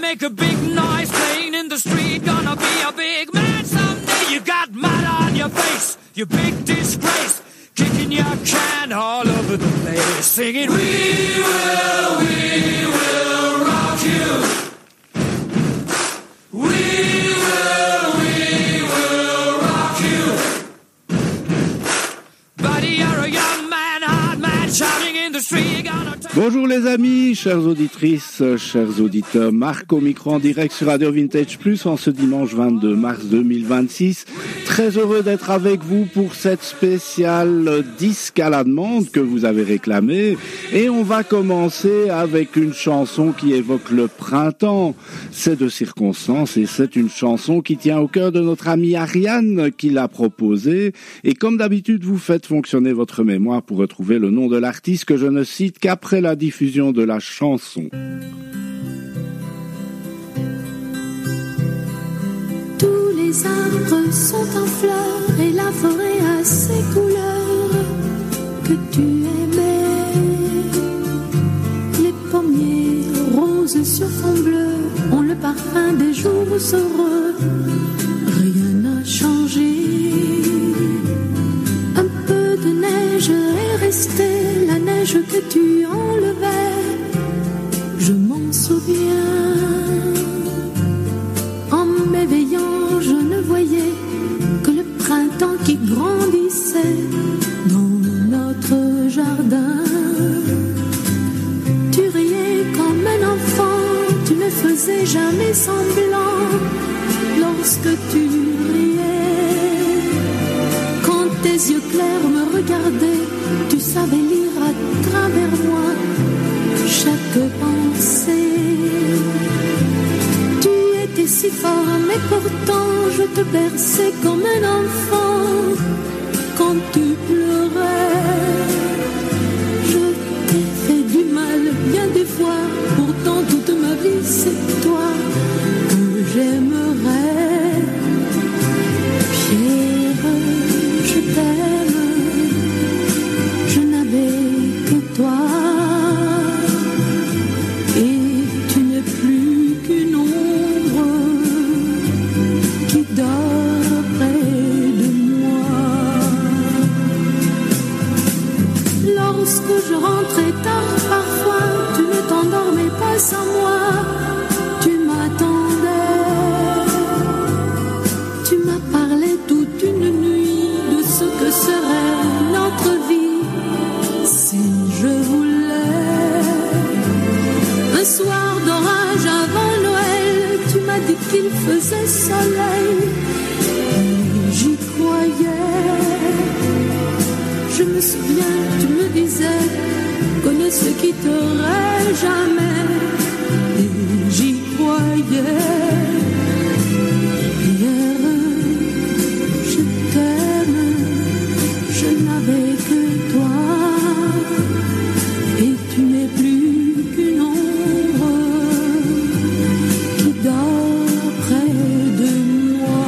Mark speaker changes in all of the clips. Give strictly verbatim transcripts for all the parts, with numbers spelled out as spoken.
Speaker 1: make a big noise playing in the street. Gonna be a big man someday. You got mud on your face, you big disgrace. Kicking your can all over the place, singing, we will, we will rock you. We will, we will rock you. Buddy, you're a young man, hard man, shouting in the street. Gonna take...
Speaker 2: Bonjour les amis, chères auditrices, chers auditeurs, Marc au micro en direct sur Radio Vintage Plus en ce dimanche vingt-deux mars deux mille vingt-six. Très heureux d'être avec vous pour cette spéciale disque à la demande que vous avez réclamée. Et on va commencer avec une chanson qui évoque le printemps. C'est de circonstance et c'est une chanson qui tient au cœur de notre amie Ariane qui l'a proposée. Et comme d'habitude, vous faites fonctionner votre mémoire pour retrouver le nom de l'artiste que je ne cite qu'après la diffusion de la chanson.
Speaker 3: Tous les arbres sont en fleurs et la forêt a ses couleurs que tu aimais. Les pommiers roses sur fond bleu ont le parfum des jours heureux. Rien n'a changé. Un peu de neige est restée, la neige que tu enlevais. Je m'en souviens. En m'éveillant, je ne voyais que le printemps qui grandissait dans notre jardin. Tu riais comme un enfant, tu ne faisais jamais semblant lorsque tu riais. Quand tes yeux clairs me regardaient, tu savais lire à travers moi chaque pensée. T'es si fort, mais pourtant je te berçais comme un enfant quand tu pleurais. Je t'ai fait du mal bien des fois, pourtant toute ma vie c'est toi que j'aimerais. Pierre, je t'aime, je n'avais que toi. Lorsque je rentrais tard, parfois, tu ne t'endormais pas sans moi. Tu m'attendais. Tu m'as parlé toute une nuit de ce que serait notre vie si je voulais. Un soir d'orage avant Noël, tu m'as dit qu'il faisait soleil. Et j'y croyais. Je me souviens, tu me disais qu'on ne se quitterait jamais. Et j'y croyais. Hier, je t'aime, je n'avais que toi. Et tu n'es plus qu'une ombre qui dort près de moi.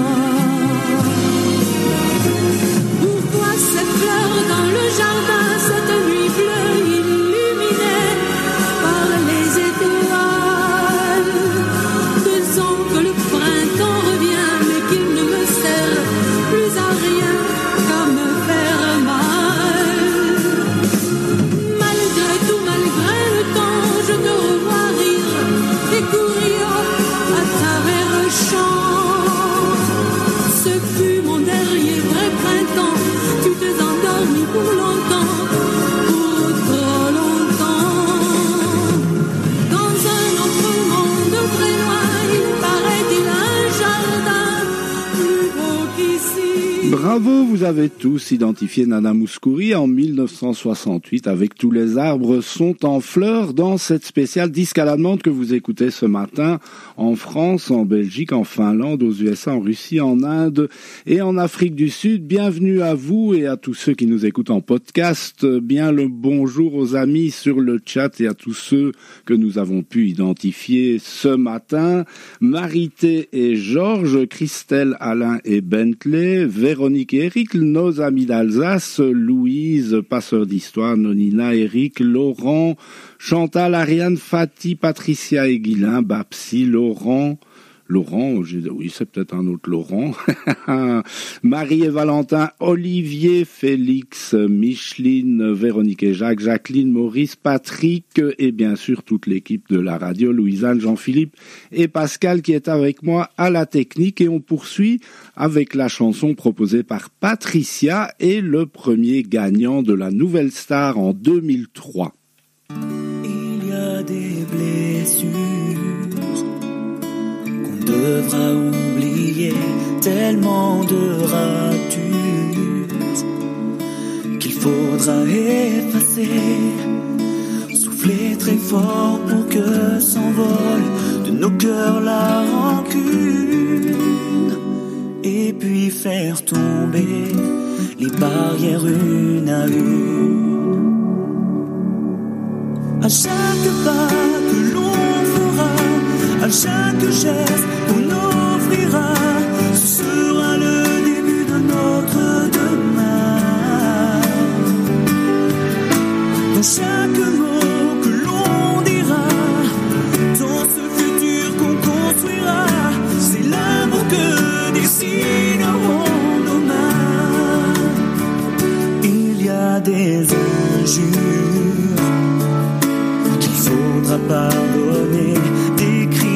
Speaker 3: Pourquoi cette fleur dans le jardin, cette nuit bleue illuminée par les étoiles? Deux ans que le printemps revient, mais qu'il ne me sert plus à rien qu'à me faire mal. Malgré tout, malgré le temps, je te revois rire et courir à travers le champ. Ce fut mon dernier vrai printemps. Tu t'es endormi pour longtemps, pour trop longtemps. Dans un autre monde très loin, il paraît-il un jardin plus beau qu'ici.
Speaker 2: Bravo, vous avez tous identifié Nana Mouskouri en mille neuf cent soixante-huit avec Tous les arbres sont en fleurs dans cette spéciale disque à la demande que vous écoutez ce matin en France, en Belgique, en Finlande, aux U S A, en Russie, en Inde et en Afrique du Sud. Bienvenue à vous et à tous ceux qui nous écoutent en podcast. Bien le bonjour aux amis sur le chat et à tous ceux que nous avons pu identifier ce matin. Marité et Georges, Christelle, Alain et Bentley, Véronique Véronique et Eric, nos amis d'Alsace, Louise, passeur d'histoire, Nonina, Eric, Laurent, Chantal, Ariane, Fatih, Patricia et Guilain, Babsi, Laurent, Laurent, oui, c'est peut-être un autre Laurent. Marie et Valentin, Olivier, Félix, Micheline, Véronique et Jacques, Jacqueline, Maurice, Patrick et bien sûr toute l'équipe de la radio, Louisanne, Jean-Philippe et Pascal qui est avec moi à la technique. Et on poursuit avec la chanson proposée par Patricia et le premier gagnant de la Nouvelle Star en deux mille trois.
Speaker 4: Il y a des blessures devra oublier, tellement de ratures qu'il faudra effacer, souffler très fort pour que s'envole de nos cœurs la rancune, et puis faire tomber les barrières une à une. À chaque pas que l'on fera, à chaque geste qu'on offrira, ce sera le début de notre demain. Dans chaque mot que l'on dira, dans ce futur qu'on construira, c'est l'amour que dessineront nos mains. Il y a des injures qu'il faudra pardonner, des cris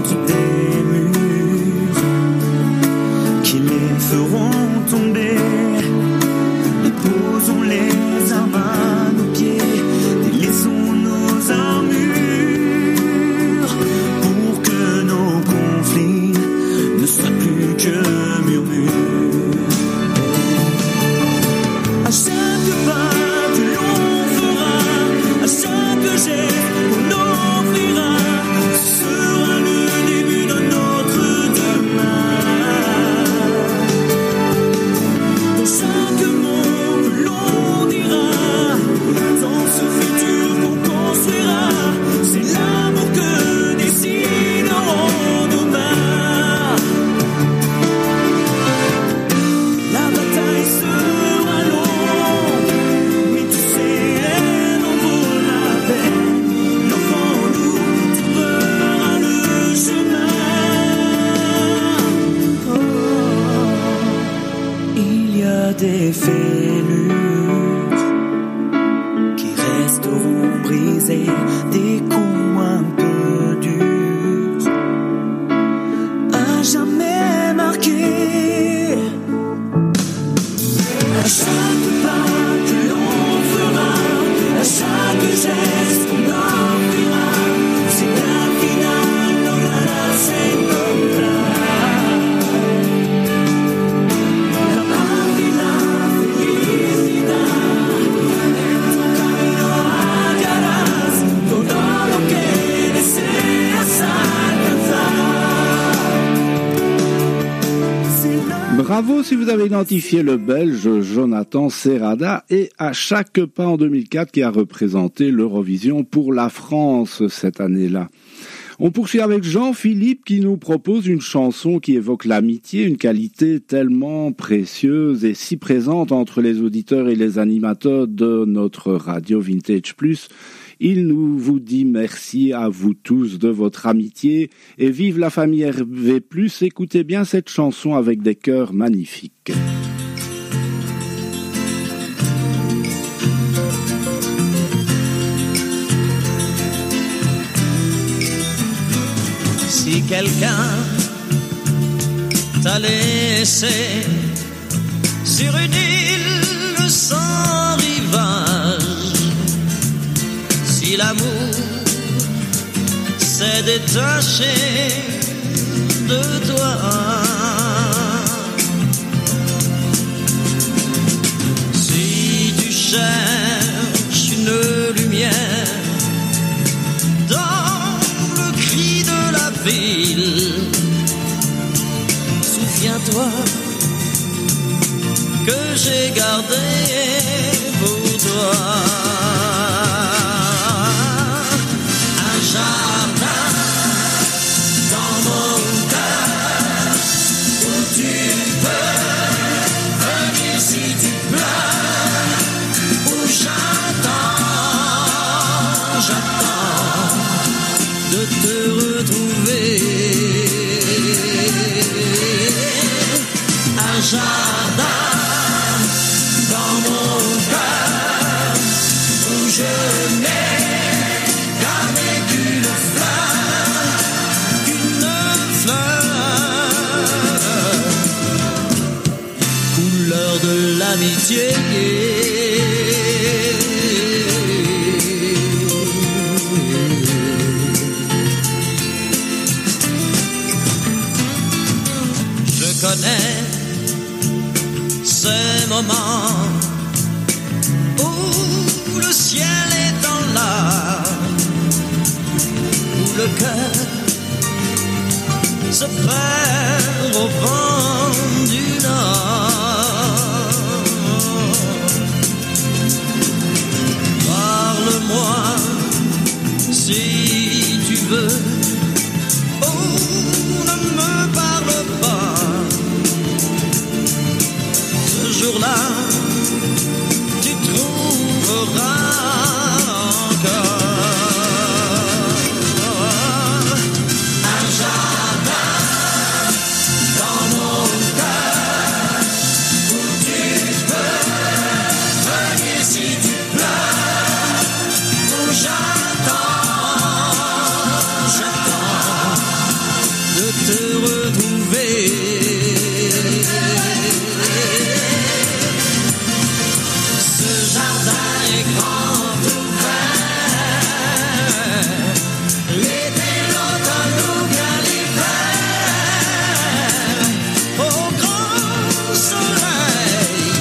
Speaker 4: feront tomber, et posons les armes à nos pieds, délaissons nos armures, pour que nos conflits ne soient plus que murmures. À chaque pas que l'on fera, à chaque geste qu'on offrira, ce sera le début de notre demain. Chaque mot que l'on dira, dans ce futur qu'on construira, c'est l'amour que dessineront nos mains. La bataille sera longue, mais tu sais, elle en vaut la peine. L'enfant en nous trouvera le chemin. Oh. Il y a des fêlures qui resteront brisées, des coups un peu durs, à jamais marqués. À chaque pas que l'on fera, à chaque geste qu'on offrira, c'est la finale, non la la, c'est comme là.
Speaker 2: Bravo si vous avez identifié le Belge Jonathan Serrada et à chaque pas en deux mille quatre qui a représenté l'Eurovision pour la France cette année-là. On poursuit avec Jean-Philippe qui nous propose une chanson qui évoque l'amitié, une qualité tellement précieuse et si présente entre les auditeurs et les animateurs de notre radio Vintage Plus. Il nous vous dit merci à vous tous de votre amitié et vive la famille R V plus. Écoutez bien cette chanson avec des chœurs magnifiques.
Speaker 5: Si quelqu'un t'a laissé sur une île sans rivage, si l'amour s'est détaché de toi, si tu cherches une lumière dans le cri de la ville, souviens-toi que j'ai gardé pour toi un jardin dans mon cœur où tu peux l'amitié. Je connais ces moments où le ciel est en larmes, où le cœur se perd au vent du nord. Parle-moi si tu veux, oh ne me parle pas. Ce jour-là, tu trouveras encore un jardin dans mon cœur où tu peux venir si tu pleures, où j'attends, j'attends de te retrouver. Ce jardin est grand ouvert, l'été, l'automne ou bien l'hiver, au grand soleil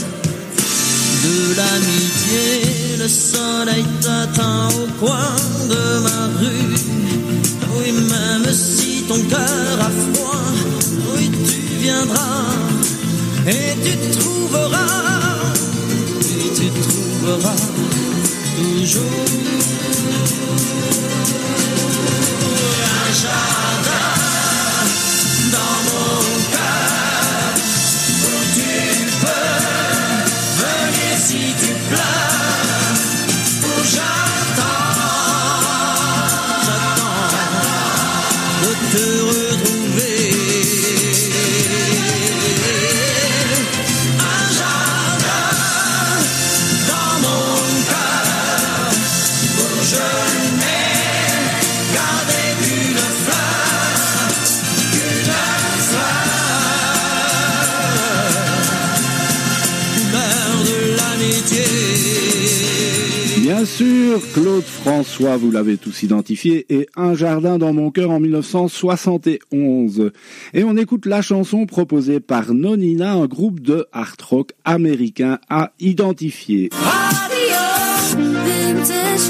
Speaker 5: de l'amitié, le soleil t'attend au coin de ma rue. Oui, même si ton cœur a froid, oui, tu viendras et tu trouveras, oui, tu trouveras toujours un jardin dans mon cœur où tu peux venir si tu pleures, où j'attends, j'attends de te retrouver. Un jardin dans mon cœur où je n'ai gardé qu'une fleur, qu'une fleur, couleur de l'amitié.
Speaker 2: Bien sûr, Claude François, vous l'avez tous identifié, et Un jardin dans mon cœur en mille neuf cent soixante et onze. Et on écoute la chanson proposée par Nonina, un groupe de hard rock américain à identifier.
Speaker 3: Radio Vintage.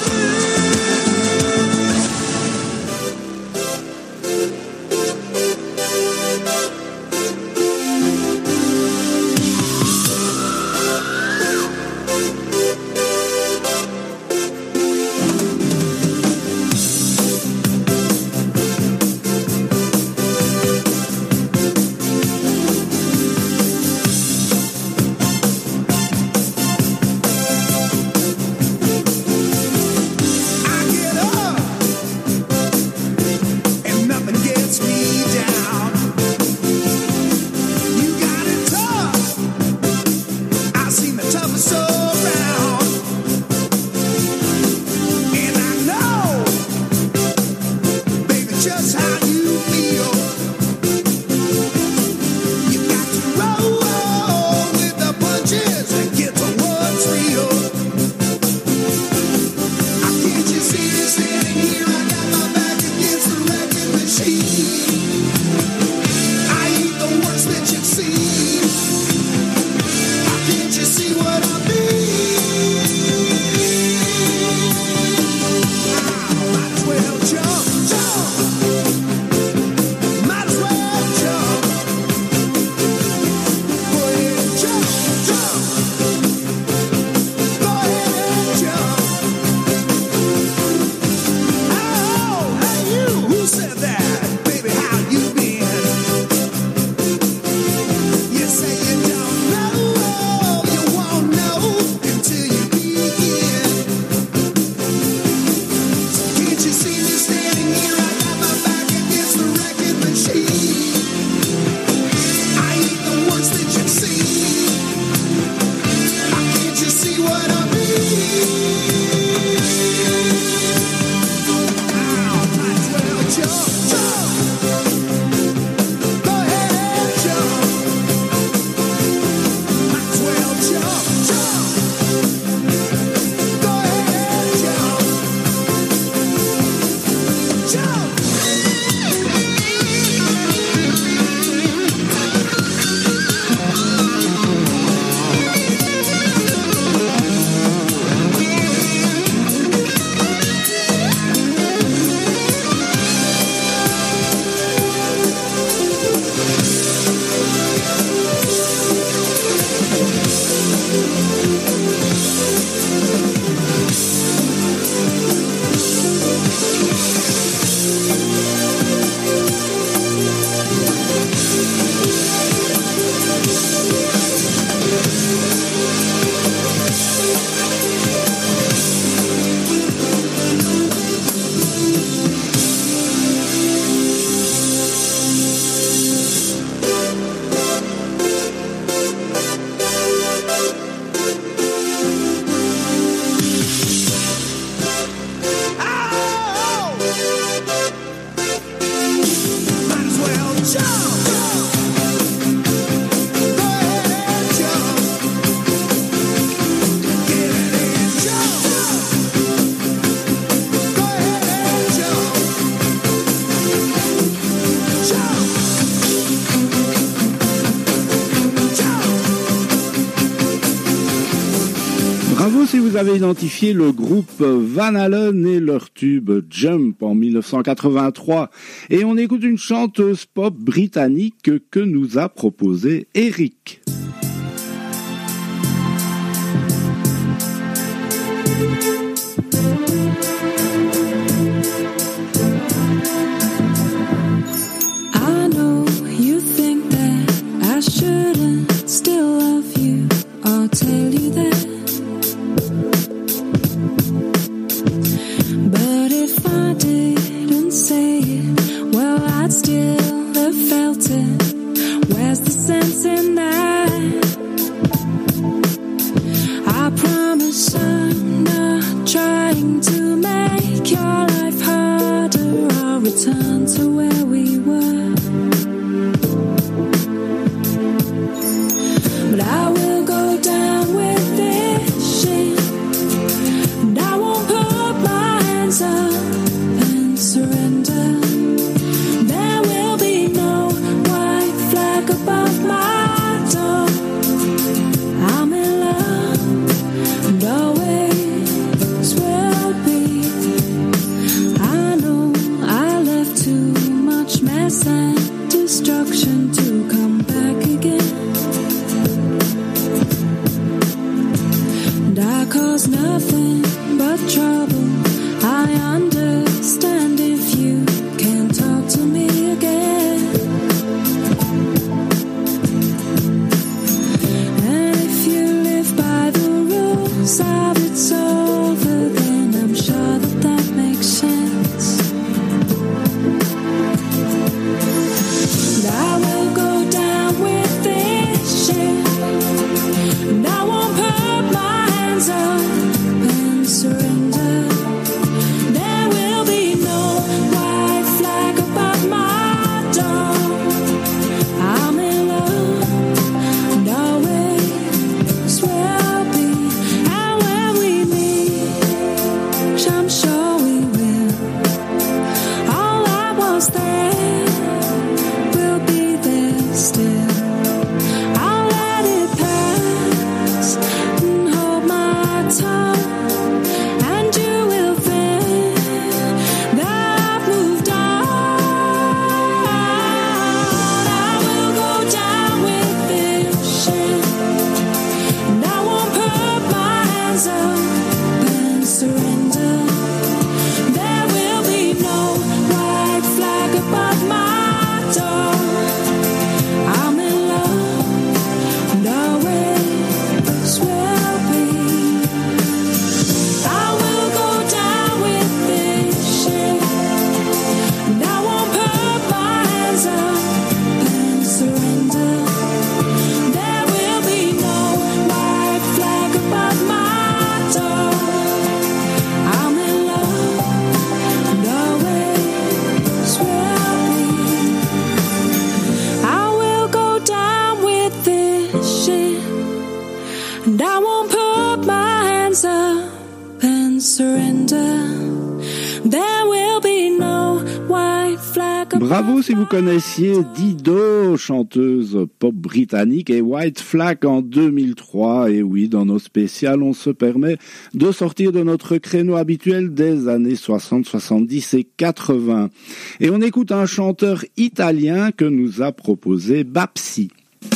Speaker 2: Si vous avez identifié le groupe Van Halen et leur tube Jump en mille neuf cent quatre-vingt-trois. Et on écoute une chanteuse pop britannique que nous a proposé Eric.
Speaker 3: I know you think that I shouldn't still love you. I'll tell you that. But if I didn't say it, well, I'd still have felt it. Where's the sense in that? I promise I'm not trying to make your life harder. I'll return to where we were. But I will go down with this shit, and I won't put my hands up and surrender. There will be no white flag above my door. I'm in love and always will be. I know I left too much mess and destruction to come back again. And I caused nothing but trouble. I understand if you can't talk to me again. And if you live by the rules of it's over, then I'm sure that that makes sense. And I will go down with this shit, and I won't put my hands up and surrender. There will be no white flag above my door. I'm in love and always will be. And when we meet, which I'm sure we will, all I was there will be there still. I'll let it pass and hold my tongue, and you will think that I've moved on. I will go down with this shit, and I won't put my hands up and surrender. There will be no white flag above my door. I'm in love and always will be. I will go down with this shit, and I won't put my hands up and surrender. There will be no white flag above my door. I'm in love and always will be. I will go down with this shit, and I won't put my hands up and surrender. There will be no white flag above
Speaker 2: Bravo si vous connaissiez Dido, chanteuse pop britannique, et White Flag en deux mille trois. Et oui, dans nos spéciales, on se permet de sortir de notre créneau habituel des années soixante, soixante-dix et quatre-vingts. Et on écoute un chanteur italien que nous a proposé Babsi.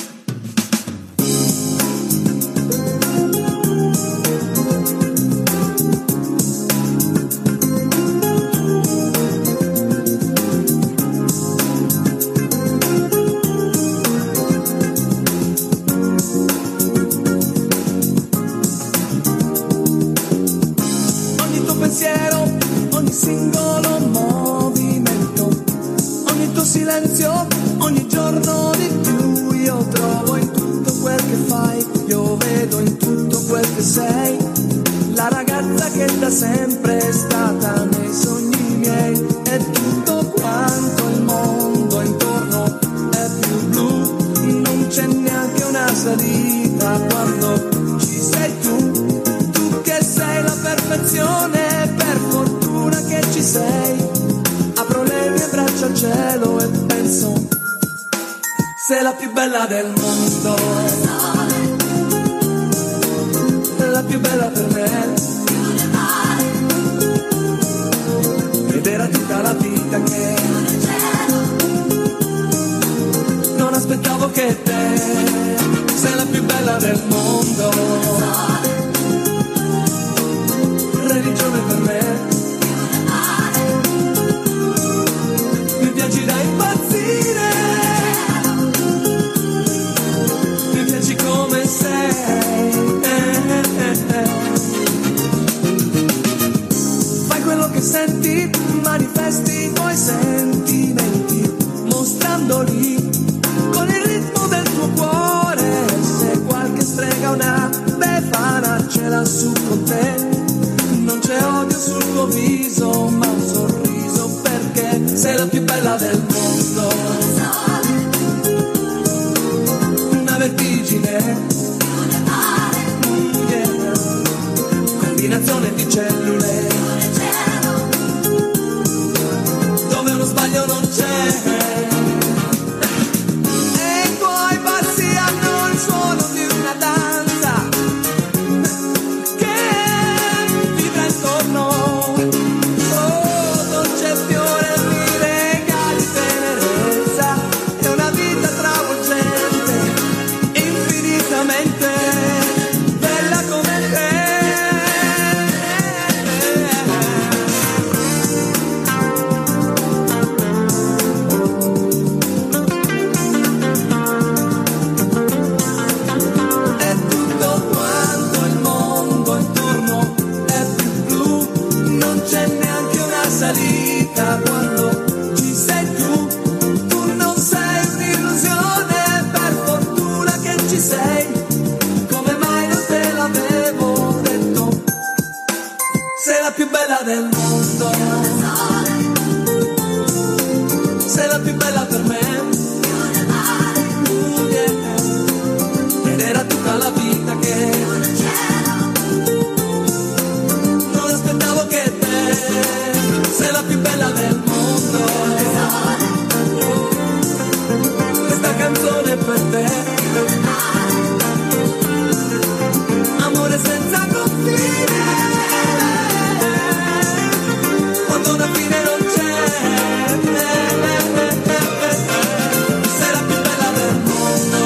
Speaker 4: Singolo movimento, ogni tuo silenzio, ogni giorno di più io trovo in tutto quel che fai, io vedo in tutto quel che sei, la ragazza che da sempre è stata nei sogni miei, e tutto quanto il mondo intorno è più blu, non c'è neanche una salita quando ci sei tu, tu che sei la perfezione, per fortuna che ci sei, apro le mie braccia al cielo e penso, sei la più bella del mondo, la più bella per me, ed era tutta la vita che non aspettavo che te, sei la più bella del mondo, religione per me, mi piaci da impazzire, mi piaci come sei, eh, eh, eh. Fai quello che senti, manifesti i tuoi sentimenti, mostrandoli con il ritmo del tuo cuore, se qualche strega una befana ce l'ha su con te, non c'è odio sul tuo viso, ma un sorriso, perché sei la più bella del mondo, una vertigine, mm, yeah. Combinazione di cellule, dove uno sbaglio non c'è, e i tuoi passi hanno il suono di una danza salita quando ci sei tu, tu non sei un'illusione, per fortuna che ci sei, come mai non te l'avevo detto, sei la più bella del mondo, sei la più bella per me, uh, yeah. Ed era tutta la vita che non aspettavo che te, sei la più bella del mondo, questa canzone è per te, amore senza confine, quando una fine non c'è, sei la più bella del mondo.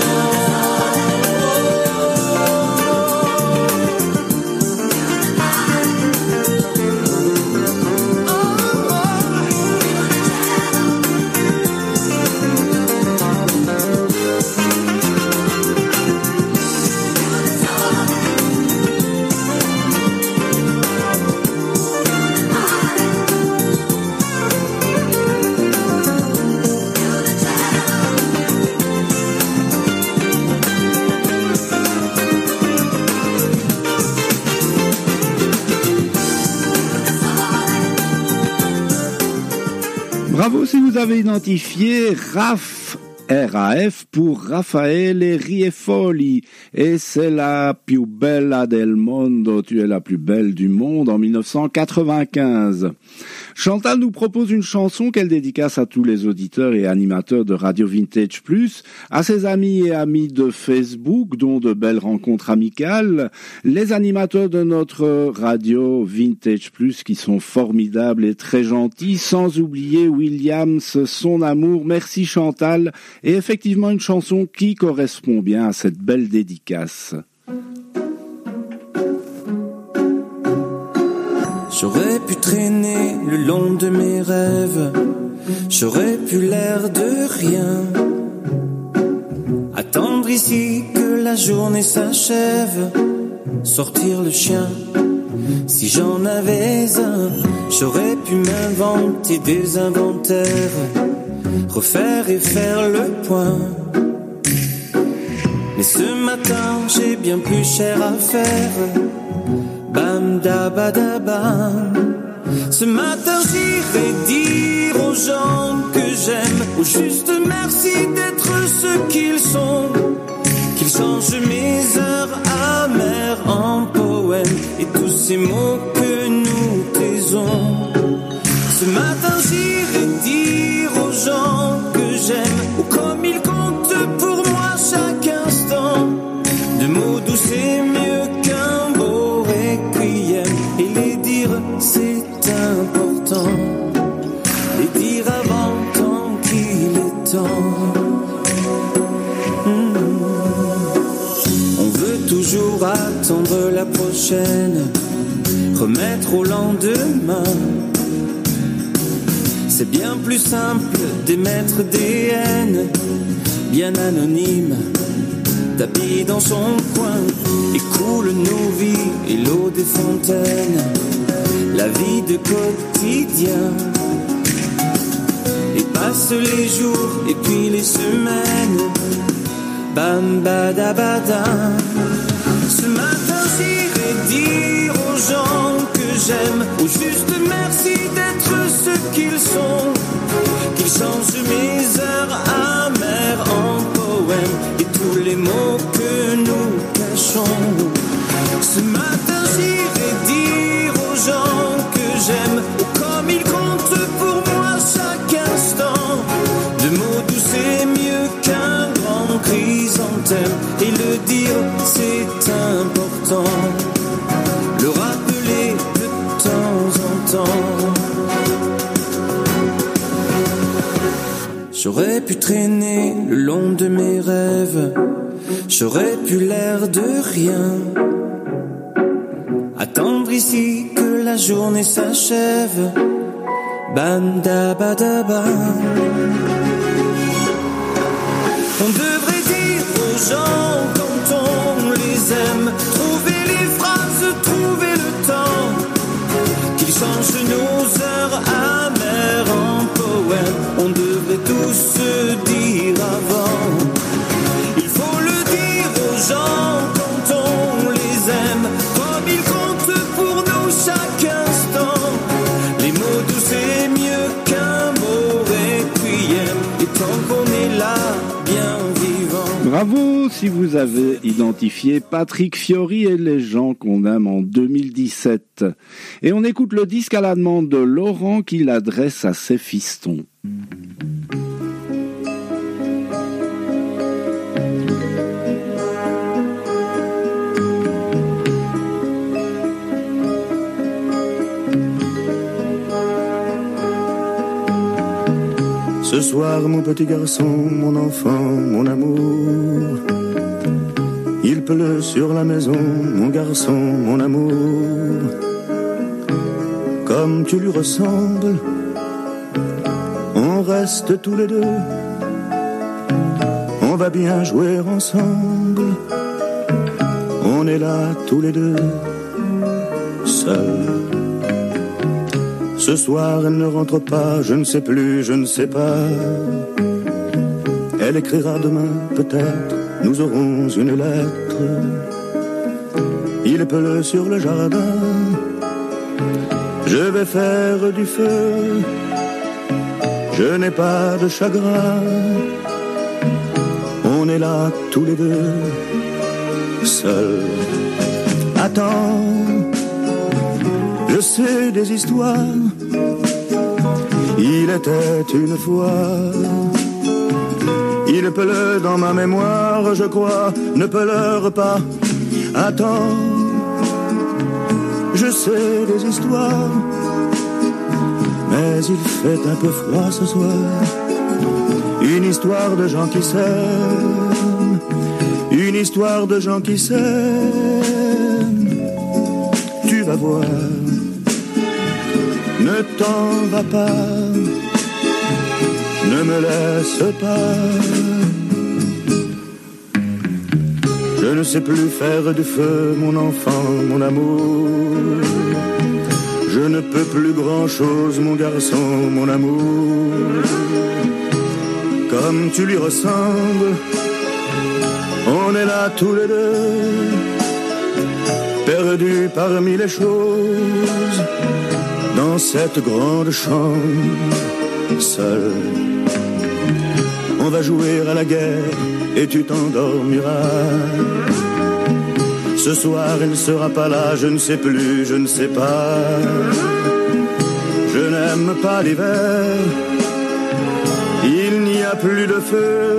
Speaker 2: Bravo si vous avez identifié Raph R A F pour Raffaele Riefoli. Et c'est la più bella del mondo, tu es la plus belle du monde, en mille neuf cent quatre-vingt-quinze. Chantal nous propose une chanson qu'elle dédicace à tous les auditeurs et animateurs de Radio Vintage Plus, à ses amis et amis de Facebook, dont de belles rencontres amicales, les animateurs de notre radio Vintage Plus qui sont formidables et très gentils, sans oublier Williams, son amour. Merci Chantal, et effectivement une chanson qui correspond bien à cette belle dédicace.
Speaker 6: J'aurais pu traîner le long de mes rêves, j'aurais pu l'air de rien, attendre ici que la journée s'achève, sortir le chien. Si j'en avais un, j'aurais pu m'inventer des inventaires, refaire et faire le point. Mais ce matin, j'ai bien plus cher à faire. Bam da ba da bam. Ce matin j'irai dire aux gens que j'aime, au juste merci d'être ce qu'ils sont, qu'ils changent mes heures amères en poèmes et tous ces mots que nous taisons. Ce matin j'irai dire aux gens que j'aime, ou comme ils comptent pour moi chaque instant, de mots doux c'est mieux qu'un beau requiem, et les dire c'est important, les dire avant tant qu'il est temps. Mmh. On veut toujours attendre la prochaine, remettre au lendemain. C'est bien plus simple d'émettre des haines, bien anonymes, tapis dans son coin, et coule nos vies et l'eau des fontaines, la vie de quotidien. Et passent les jours et puis les semaines, bam bada bada. Ce matin j'irai dire aux gens que j'aime, au juste merci d'être ce qu'ils sont, qu'ils changent mes heures amères en poèmes et tous les mots que nous cachons. Ce matin j'irai dire aux gens que j'aime, comme ils comptent pour moi chaque instant, de mots doux c'est mieux qu'un grand chrysanthème, et le dire c'est important, le rappeler de temps en temps. J'aurais pu traîner le long de mes rêves, j'aurais pu l'air de rien, attendre ici que la journée s'achève, bam da ba da bam. On devrait dire aux gens quand on les aime, trouver les phrases, trouver le temps, qu'ils changent nos heures amères en poèmes. On devrait tous se dire avant, il faut le dire aux gens quand on les aime, comme ils comptent pour nous chaque instant. Les mots doux c'est mieux qu'un beau requiem, et tant qu'on est là, bien vivant.
Speaker 2: Bravo si vous avez identifié Patrick Fiori et les gens qu'on aime en deux mille dix-sept. Et on écoute le disque à la demande de Laurent qui l'adresse à ses fistons.
Speaker 7: Ce soir, mon petit garçon, mon enfant, mon amour, il pleut sur la maison, mon garçon, mon amour. Comme tu lui ressembles, on reste tous les deux, on va bien jouer ensemble, on est là tous les deux, seuls. Ce soir, elle ne rentre pas, je ne sais plus, je ne sais pas. Elle écrira demain, peut-être, nous aurons une lettre. Il pleut sur le jardin, je vais faire du feu. Je n'ai pas de chagrin, est là tous les deux, seuls. Attends, je sais des histoires. Il était une fois. Il pleut dans ma mémoire, je crois. Ne pleure pas. Attends, je sais des histoires. Mais il fait un peu froid ce soir. Une histoire de gens qui s'aiment. Une histoire de gens qui s'aiment. Tu vas voir. Ne t'en va pas. Ne me laisse pas. Je ne sais plus faire du feu, mon enfant, mon amour. Je ne peux plus grand-chose, mon garçon, mon amour. Comme tu lui ressembles, on est là tous les deux, perdus parmi les choses, dans cette grande chambre, seul. On va jouer à la guerre et tu t'endormiras. Ce soir il ne sera pas là, je ne sais plus, je ne sais pas. Je n'aime pas l'hiver, il n'y a plus de feu,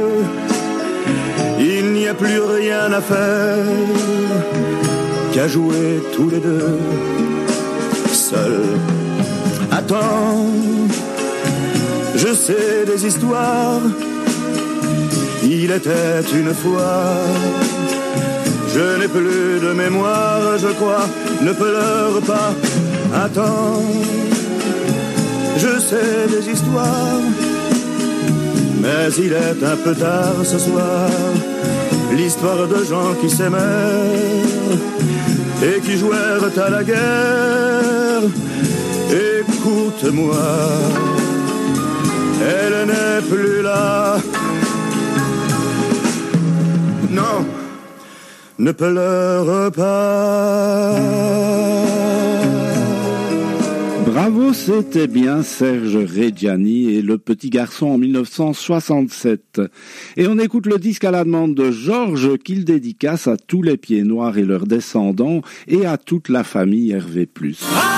Speaker 7: il n'y a plus rien à faire qu'à jouer tous les deux, seuls. Attends, je sais des histoires. Il était une fois. Je n'ai plus de mémoire, je crois. Ne pleure pas. Attends, je sais des histoires. Mais il est un peu tard ce soir. L'histoire de gens qui s'aimèrent et qui jouèrent à la guerre. Écoute-moi, elle n'est plus là. Non, ne pleure pas.
Speaker 2: Bravo, c'était bien Serge Reggiani et Le Petit Garçon en mille neuf cent soixante-sept. Et on écoute le disque à la demande de Georges qu'il dédicace à tous les pieds noirs et leurs descendants et à toute la famille Hervé plus.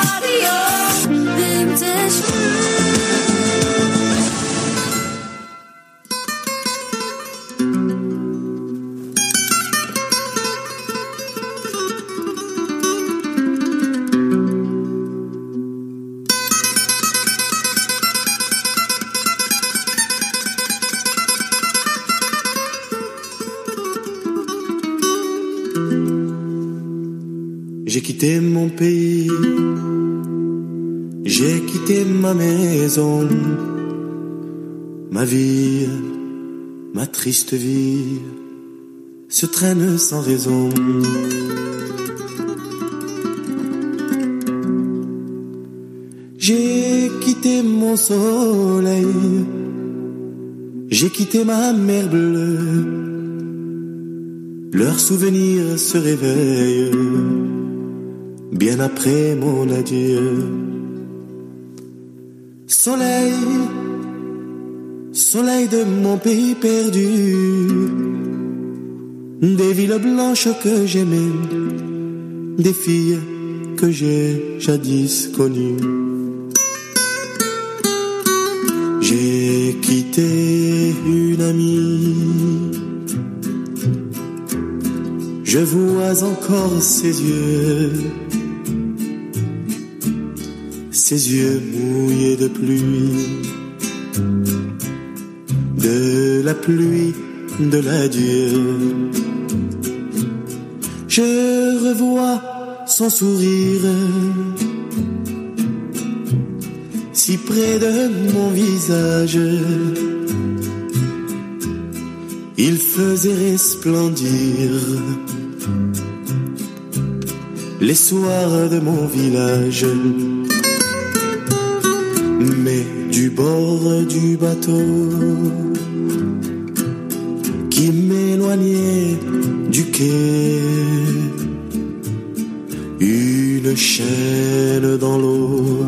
Speaker 6: J'ai quitté mon pays, j'ai quitté ma maison, ma vie, ma triste vie se traîne sans raison. J'ai quitté mon soleil, j'ai quitté ma mer bleue, leurs souvenirs se réveillent bien après mon adieu. Soleil, soleil de mon pays perdu, des villes blanches que j'aimais, des filles que j'ai jadis connues. J'ai quitté une amie, je vois encore ses yeux, ses yeux mouillés de pluie, de la pluie de l'adieu. Je revois son sourire, si près de mon visage, il faisait resplendir les soirs de mon village. Mais du bord du bateau qui m'éloignait du quai, une chaîne dans l'eau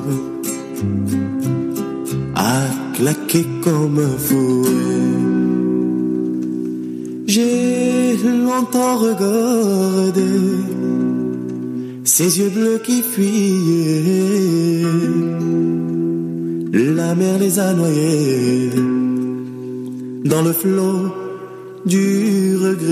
Speaker 6: a claqué comme un fouet. J'ai longtemps regardé ces yeux bleus qui fuyaient, la mer les a noyés dans le flot du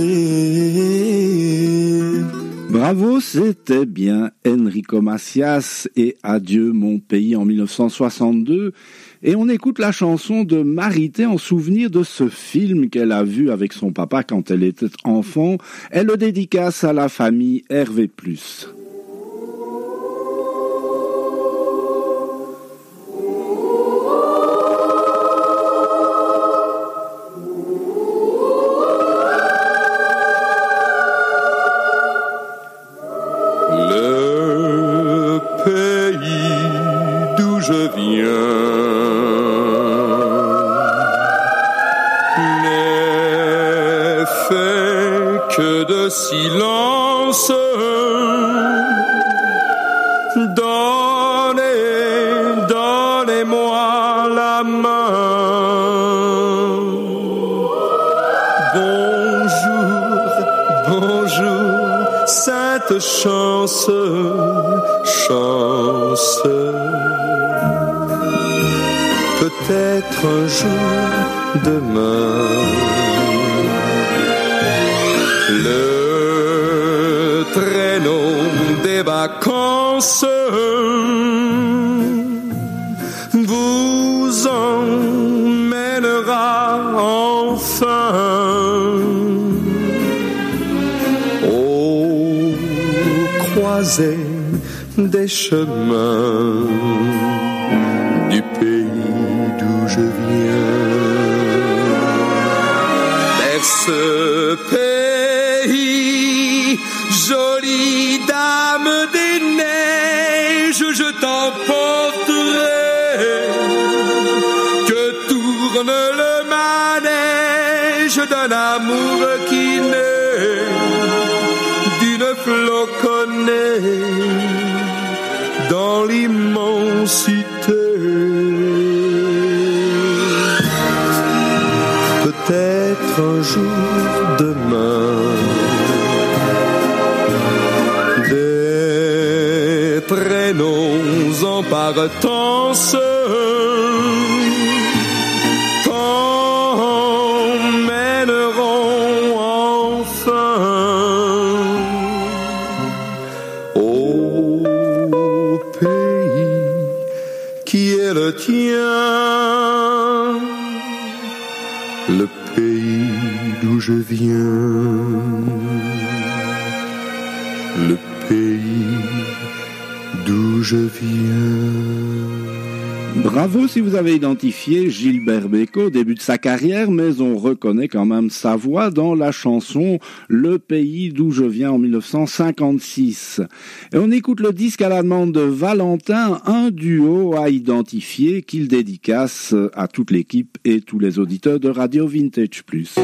Speaker 6: regret.
Speaker 2: Bravo, c'était bien Enrico Macias et Adieu mon pays en mille neuf cent soixante-deux. Et on écoute la chanson de Marité en souvenir de ce film qu'elle a vu avec son papa quand elle était enfant. Elle le dédicace à la famille Hervé plus.
Speaker 7: Le pays d'où je viens n'est fait que de silence. Donnez, donnez-moi la main. Bonjour, bonjour, sainte chance, chance. Peut-être un jour demain, le traîneau des vacances vous emmènera enfin aux croisées des chemins du pays d'où je viens. Vers ce pays, jolie dame des neiges, je t'emporterai, que tourne le manège d'un amour qui naît d'une floconnée dans l'immensité. Peut-être un jour demain, des traîneaux en partance t'emmèneront enfin au pays qui est le tien, le pays d'où je viens, le pays d'où je viens.
Speaker 2: Bravo si vous avez identifié Gilbert Bécaud au début de sa carrière, mais on reconnaît quand même sa voix dans la chanson Le pays d'où je viens en mille neuf cent cinquante-six. Et on écoute le disque à la demande de Valentin, un duo à identifier qu'il dédicace à toute l'équipe et tous les auditeurs de Radio Vintage Plus.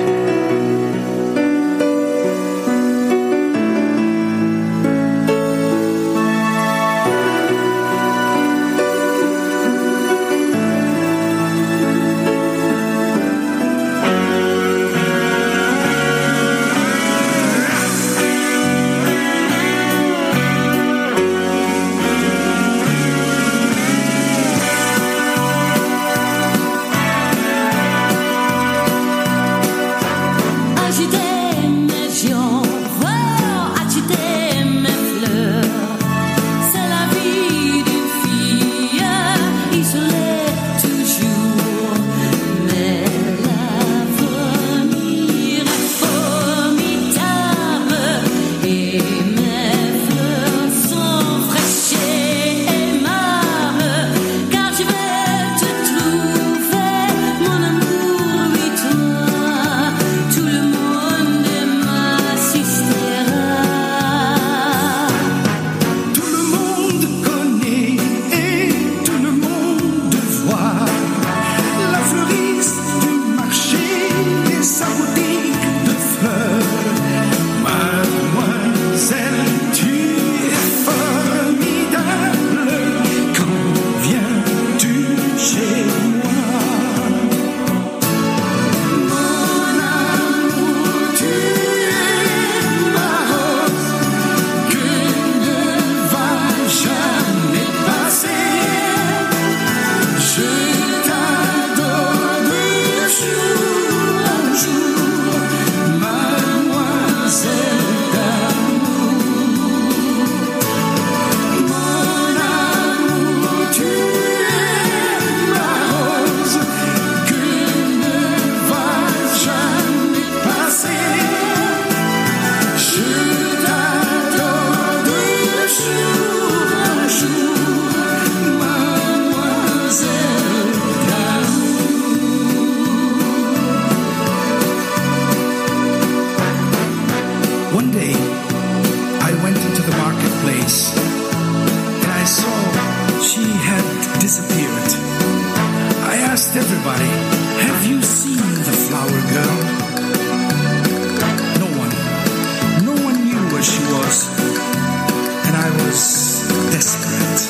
Speaker 8: One day, I went into the marketplace and I saw she had disappeared. I asked everybody, have you seen the flower girl? No one. No one knew where she was. And I was desperate.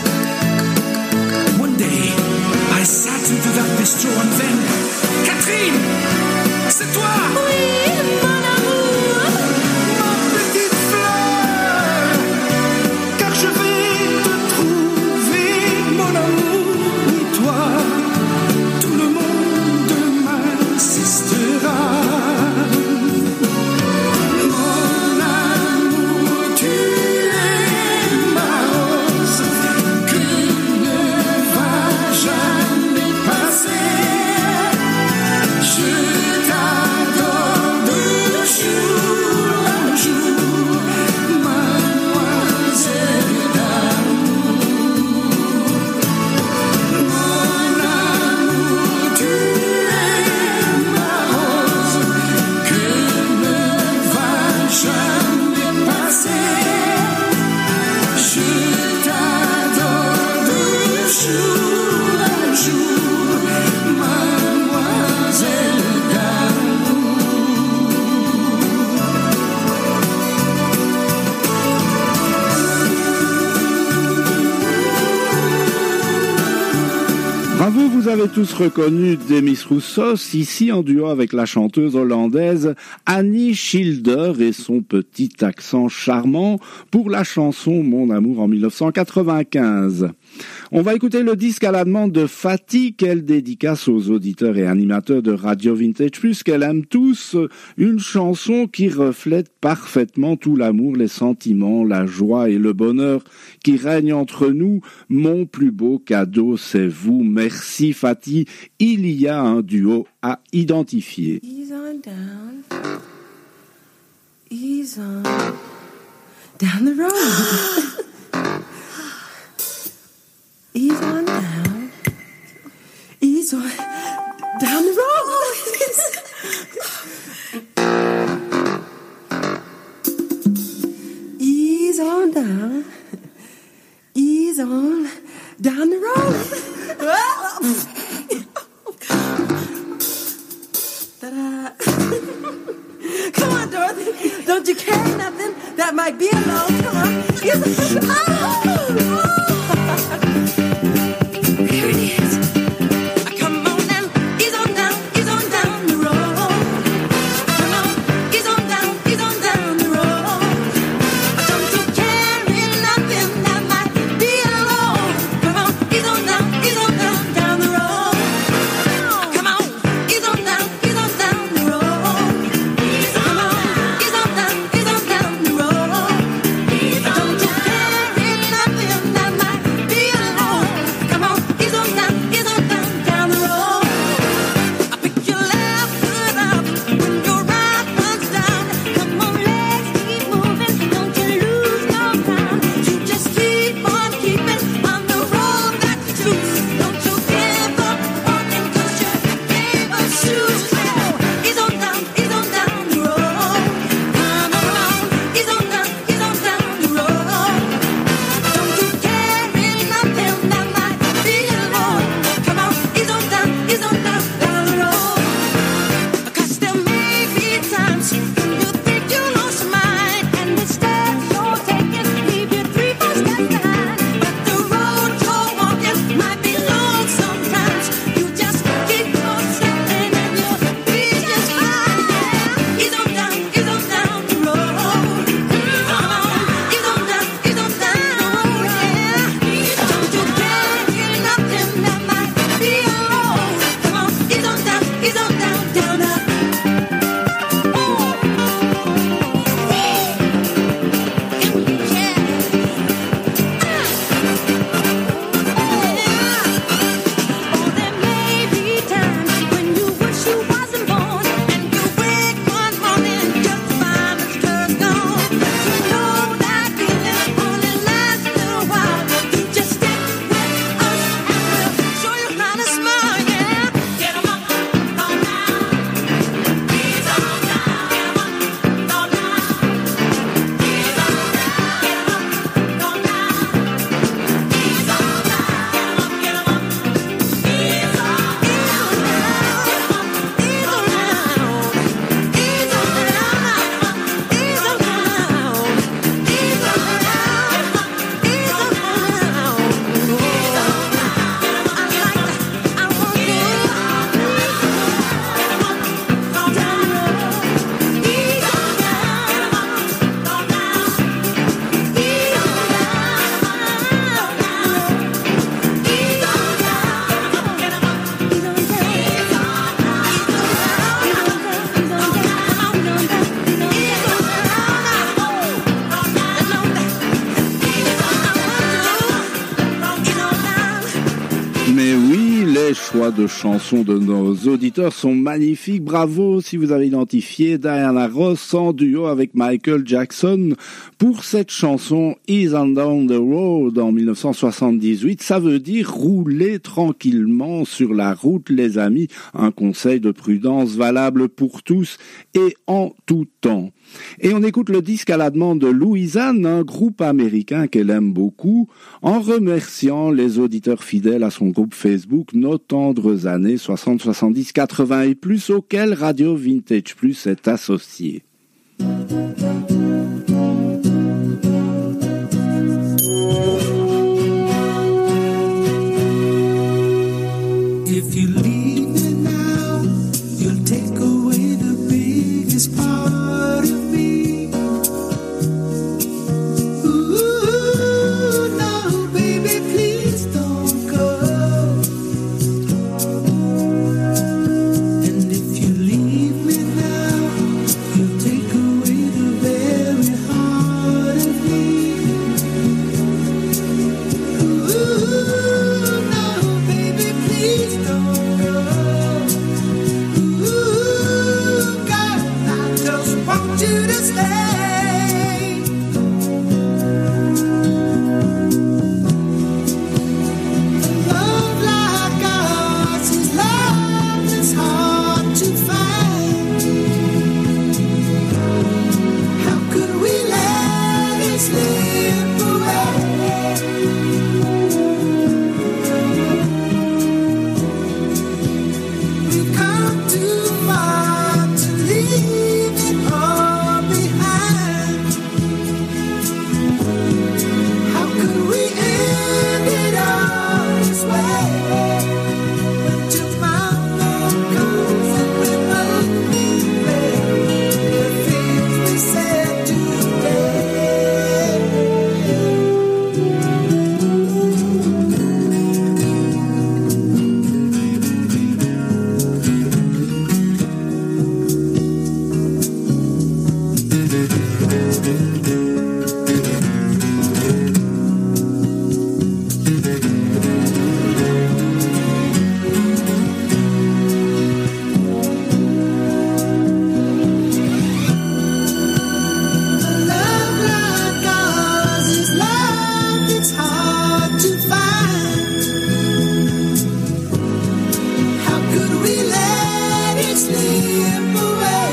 Speaker 8: One day, I sat into that bistro and then, Catherine, c'est toi!
Speaker 3: Oui, mon amour.
Speaker 8: Ma petite fleur, car je vais te trouver, mon amour, oui toi, tout le monde m'assistera. Mon amour, tu es ma rose, que ne va jamais passer. Je t'adore de jour en jour, mademoiselle d'amour. Mon amour, tu es ma rose, que ne va jamais passer. Je t'adore de jour en jour, mademoiselle
Speaker 2: Bravo, vous avez tous reconnu Demis Roussos, ici en duo avec la chanteuse hollandaise Annie Schilder et son petit accent charmant pour la chanson Mon amour en dix-neuf cent quatre-vingt-quinze. On va écouter le disque à la demande de Fatih qu'elle dédicace aux auditeurs et animateurs de Radio Vintage Plus, qu'elle aime tous, une chanson qui reflète parfaitement tout l'amour, les sentiments, la joie et le bonheur qui règnent entre nous. Mon plus beau cadeau, c'est vous. Merci Fatih. Il y a un duo à identifier.
Speaker 3: Ease on down. Ease on down the road. Ease on down. Ease on down the road. Ease on down. Ease on down the road. Ta-da. Come on, Dorothy. Don't you carry nothing that might be alone. Come on. Ease on. Oh! Here it is. Come on now, ease on down, ease on down the road. Come on, ease on down, ease on down the road. Don't you carry nothing that might be alone. Come on, ease on down, ease on down, down the road. Come on, ease on down, ease on down the road. Come on, ease on down, ease on down the road. Don't you carry nothing.
Speaker 2: choix de chansons de nos auditeurs sont magnifiques. Bravo si vous avez identifié Diana Ross en duo avec Michael Jackson pour cette chanson Ease on Down the Road en mille neuf cent soixante-dix-huit. Ça veut dire rouler tranquillement sur la route, les amis. Un conseil de prudence valable pour tous et en tout temps. Et on écoute le disque à la demande de Louisanne, un groupe américain qu'elle aime beaucoup, en remerciant les auditeurs fidèles à son groupe Facebook Nos tendres années soixante, soixante-dix, quatre-vingts et plus, auquel Radio Vintage Plus est associé.
Speaker 6: If you leave me now, you'll take away the biggest part of me. Ooh, no, baby, please don't go. And if you leave me now, you'll take away the very heart of me. Ooh, no, baby, please don't go. Ooh, God, I just want you to stay. Love like ours is love that's hard to find. How could we let it slip away? We've come too far to leave it all behind. How could we end it all this way? When tomorrow comes and we both regret the things we said today. Love like ours is love that's hard to find. How could we let it slip away?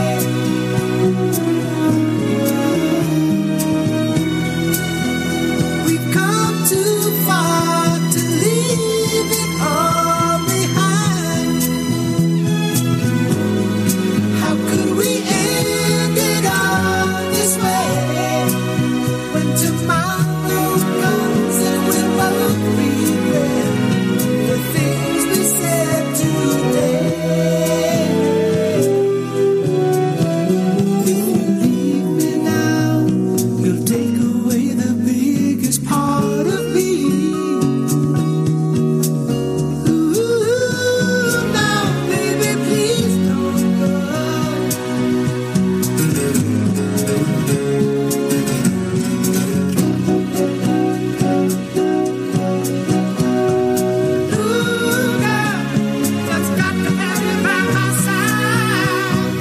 Speaker 6: We've come too far to leave it all behind. How could we end it all this way? When tomorrow comes and we both regret the things we said today. If you leave me now, you'll take away the biggest part of me. Ooh, now, baby, please don't go. Ooh, girl, just got to have you by my side.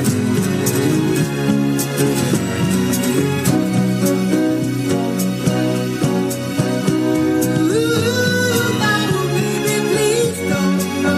Speaker 6: Ooh, now, baby, please don't go.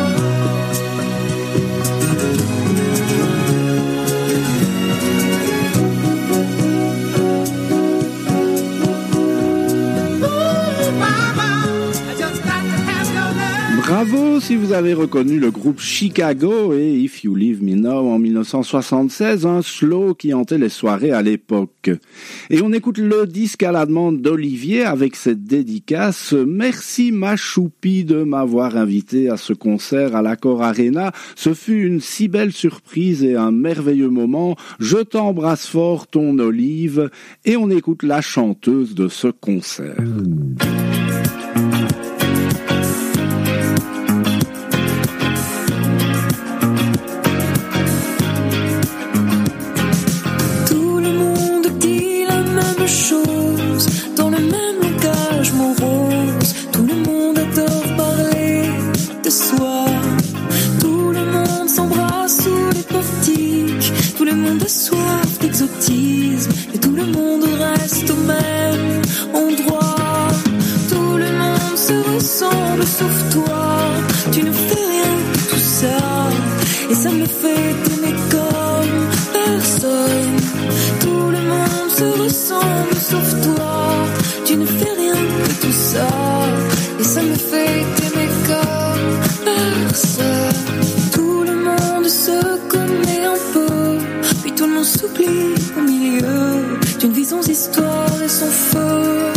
Speaker 6: Ooh, mama, I just got to have your love.
Speaker 2: Bravo si vous avez reconnu le groupe Chicago et If You Leave Me Now en mille neuf cent soixante-seize, un slow qui hantait les soirées à l'époque. Et on écoute le disque à la demande d'Olivier avec cette dédicace. Merci ma choupie de m'avoir invité à ce concert à l'Accor Arena. Ce fut une si belle surprise et un merveilleux moment. Je t'embrasse fort ton Olive. Et on écoute la chanteuse de ce concert.
Speaker 3: Tout le monde dit la même chose, dans le même langage morose. Tout le monde adore parler de son
Speaker 6: le monde a soif d'exotisme et tout le monde reste au même endroit. Tout le monde se ressemble sauf toi. Tu ne fais rien de tout ça et ça me fait t'aimer comme personne. Tout le monde se ressemble sauf toi. Tu ne fais rien de tout ça et ça me fait t'aimer comme personne. Tout le monde se connaît un peu, puis tout le monde s'oublie au milieu d'une vie sans histoire et sans feu.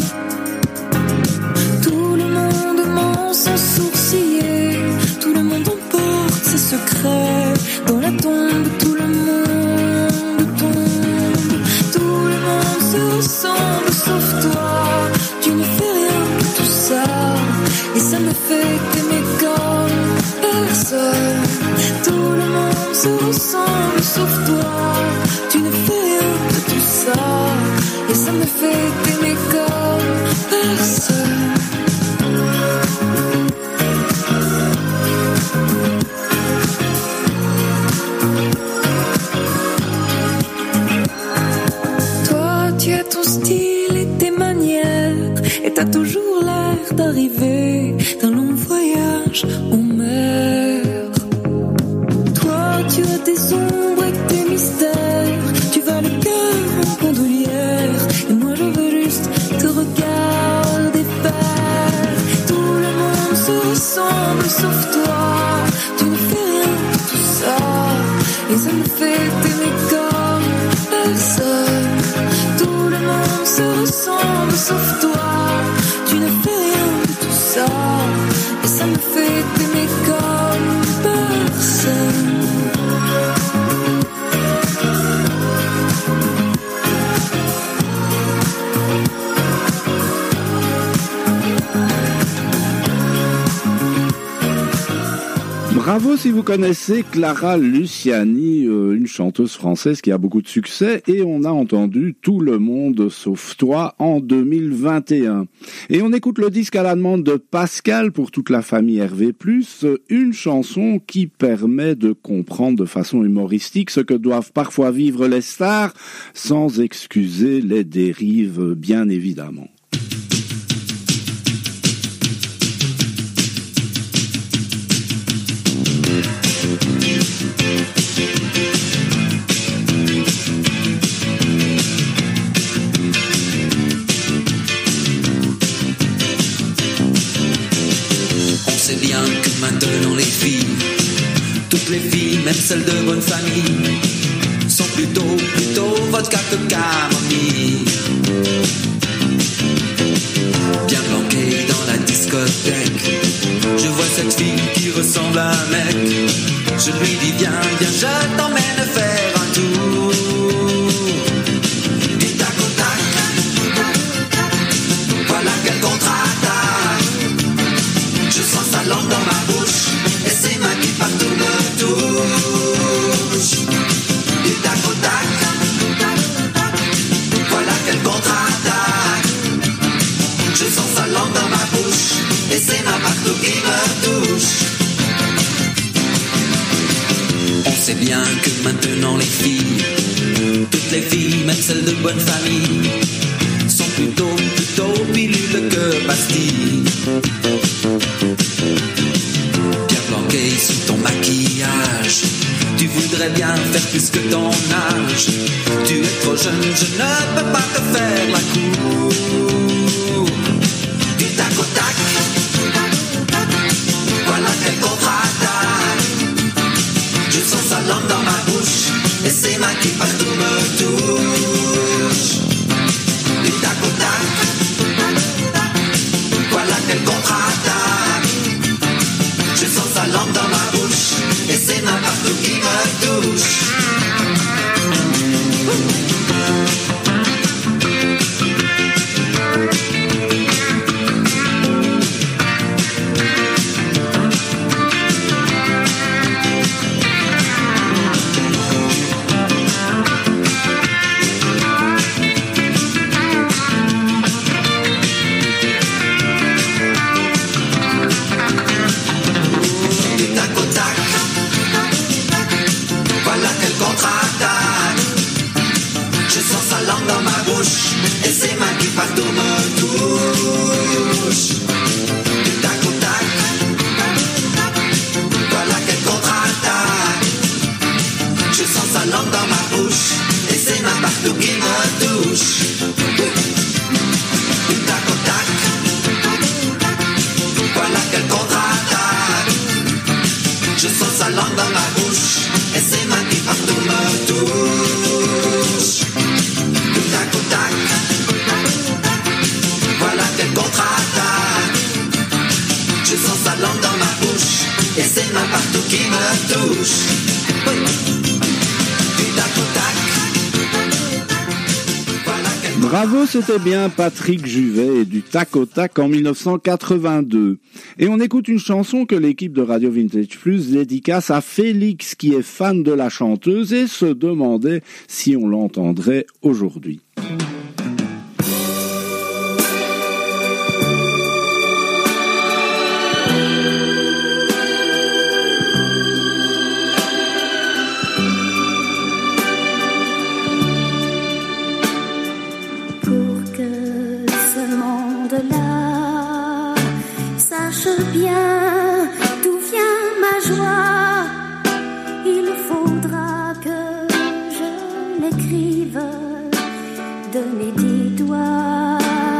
Speaker 6: Tout le monde ment sans sourciller, tout le monde emporte ses secrets dans la tombe. Tout le monde tombe, tout le monde se ressemble sauf toi. Tu ne fais rien de tout ça et ça me fait t'aimer comme personne. Tout le monde se ressemble sauf toi. Tu ne fais rien de tout ça et ça me fait t'aimer comme personne. Toi, tu as ton style et tes manières et t'as toujours l'air d'arriver d'un long voyage en mer. Toi, tu as tes ombres et tes mystères. Tu vas le cœur en bandoulière et moi je veux juste te regarder faire. Tout le monde se ressemble sauf toi. Tu ne fais rien de tout ça et ça me fait t'aimer comme personne. Tout le monde se ressemble sauf toi. Tu ne fais rien de tout ça et ça me fait t'aimer comme personne.
Speaker 2: Bravo si vous connaissez Clara Luciani, euh, une chanteuse française qui a beaucoup de succès, et on a entendu Tout le monde sauf toi en deux mille vingt et un. Et on écoute le disque à la demande de Pascal pour toute la famille R V plus, une chanson qui permet de comprendre de façon humoristique ce que doivent parfois vivre les stars, sans excuser les dérives bien évidemment.
Speaker 9: C'est bien que maintenant les filles, toutes les filles, même celles de bonne famille, sont plutôt, plutôt vodka que camomille. Bien planquée dans la discothèque, je vois cette fille qui ressemble à un mec. Je lui dis viens, viens, je t'emmène faire un tour. Du tac au tac, voilà qu'elle contre-attaque. Je sens sa langue dans ma bouche et ses mains qui partout me touchent. Du tac au tac, voilà qu'elle contre-attaque. Je sens sa langue dans ma bouche et ses mains partout qui me touchent. On sait bien que maintenant les filles, toutes les filles, même celles de bonne famille, sont plutôt, plutôt pilules que pastilles. Bien planqué sous ton maquillage, tu voudrais bien faire plus que ton âge. Tu es trop jeune, je ne peux pas te faire la cour. Du tac au tac, voilà qu'elle contre-attaque. Je sens sa langue dans ma bouche et ses mains qui partout me touchent. Du tac au tac, voilà qu'elle contre-attaque. Je sens sa langue dans ma bouche et ses mains partout qui me touchent. bouche, et ses mains qui partout me touchent. Du tac au tac, voilà qu'elle contre-attaque. Je sens sa langue dans ma bouche, et ses mains partout qui me touchent. Du tac au tac, voilà qu'elle contre-attaque. Je sens sa langue dans ma bouche, et ses mains qui partout me touchent. Du tac au tac, voilà qu'elle contre-attaque. Je sens sa langue dans ma bouche, et ses mains partout qui me touchent. Du tac au tac.
Speaker 2: Bravo, c'était bien Patrick Juvet et du tac au tac en mille neuf cent quatre-vingt-deux. Et on écoute une chanson que l'équipe de Radio Vintage Plus dédicace à Félix qui est fan de la chanteuse et se demandait si on l'entendrait aujourd'hui.
Speaker 3: Sache bien d'où vient ma joie. Il faudra que je l'écrive de mes dix doigts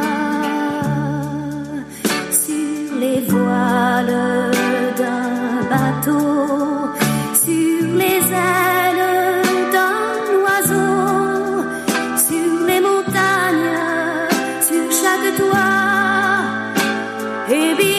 Speaker 3: sur les voiles d'un bateau, sur les ailes d'un oiseau, sur les montagnes, sur chaque toit, et bien